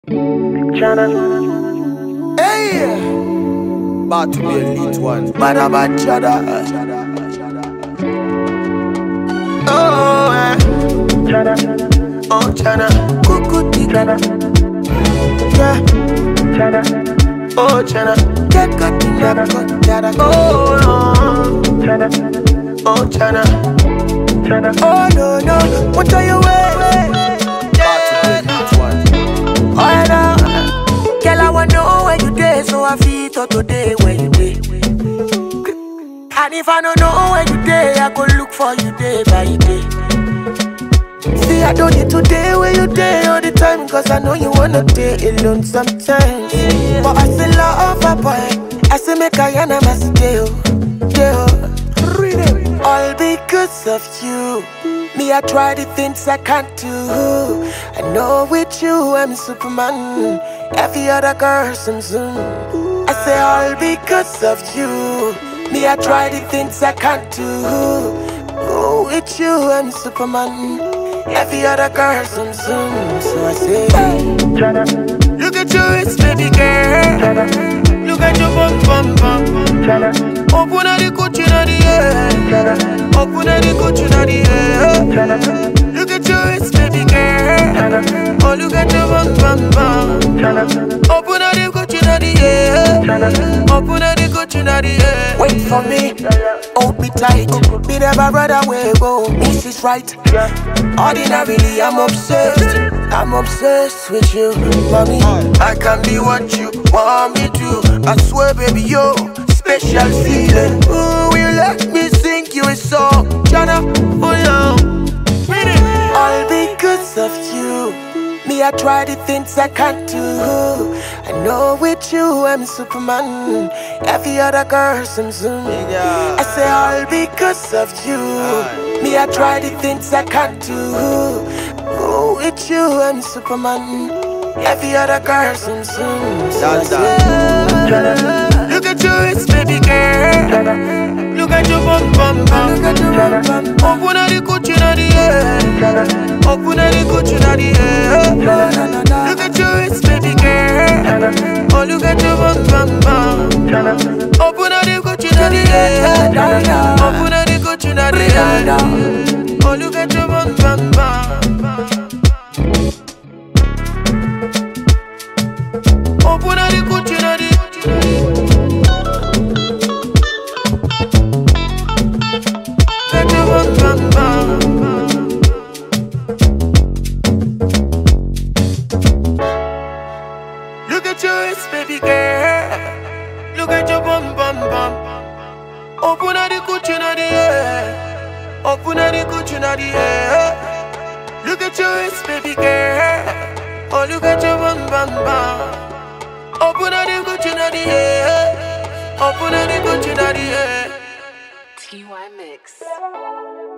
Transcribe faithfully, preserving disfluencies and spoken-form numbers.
Hey, about to be elite one. Man, I'm a chada. Oh, eh. Oh, chana. Cuckoo, tika. Yeah. Oh, chana. Chaka, tika, chana. Oh, no. Oh, chana. Oh, no, no. What are you wearing? Oh, no. Girl, I wanna know where you dey, so I feel to today where you dey. And if I don't know where you dey, I go look for you day by day. See, I don't need to day where you day all the time, cause I know you wanna day alone sometimes. But I still love a boy, I still make a yana mess day, oh. All because of you. Me, I try the things I can't do. I know with you I'm Superman. Every other girl some zoom. I say all because of you. Me, I try the things I can't do. Oh, with you I'm Superman. Every other girl some zoom. So I say, hey. Look at you, it's baby girl. Look at your bum bum bum. Open up the Gucci in the air. Open up the Gucci in the air. Look at you, it's baby girl. Oh, look at your bum bum bum. Open up the Gucci in the air. Open up the Gucci in the air. Wait for me, hold me tight. Be never run away, go. This is right. Ordinarily, I'm obsessed. I'm obsessed with you, mommy. I can be what you want me to. I swear, baby, yo. Special feeling. Ooh, you let me sing you a song, Jana. Oh yeah. All because of you. Me, I try the things I can't do. I know with you I'm Superman. Every other girl some zoom. I say all because of you. Me, I try the things I can't do. Oh, with you I'm Superman. Every other girl some zoom. So I say, look at you, it's baby girl. Look at your bum bum bum. Open up the Gucci in the air. Open up the Gucci in the air. Look at you, it's baby girl. Oh, look at your bum bum bum. Open up the Gucci in the air. Open up the Gucci in the air. Oh, look at your bum bum bum. Open up the Gucci in the air. Look at you, it's baby girl. Look at your bum bum bum. Open up the Gucci in the air. Open up the Gucci in the air. Look at you, it's baby girl. Oh, look at your bum bum bum. Open up the Gucci in the air. Open up the Gucci in the air. T Y Mix.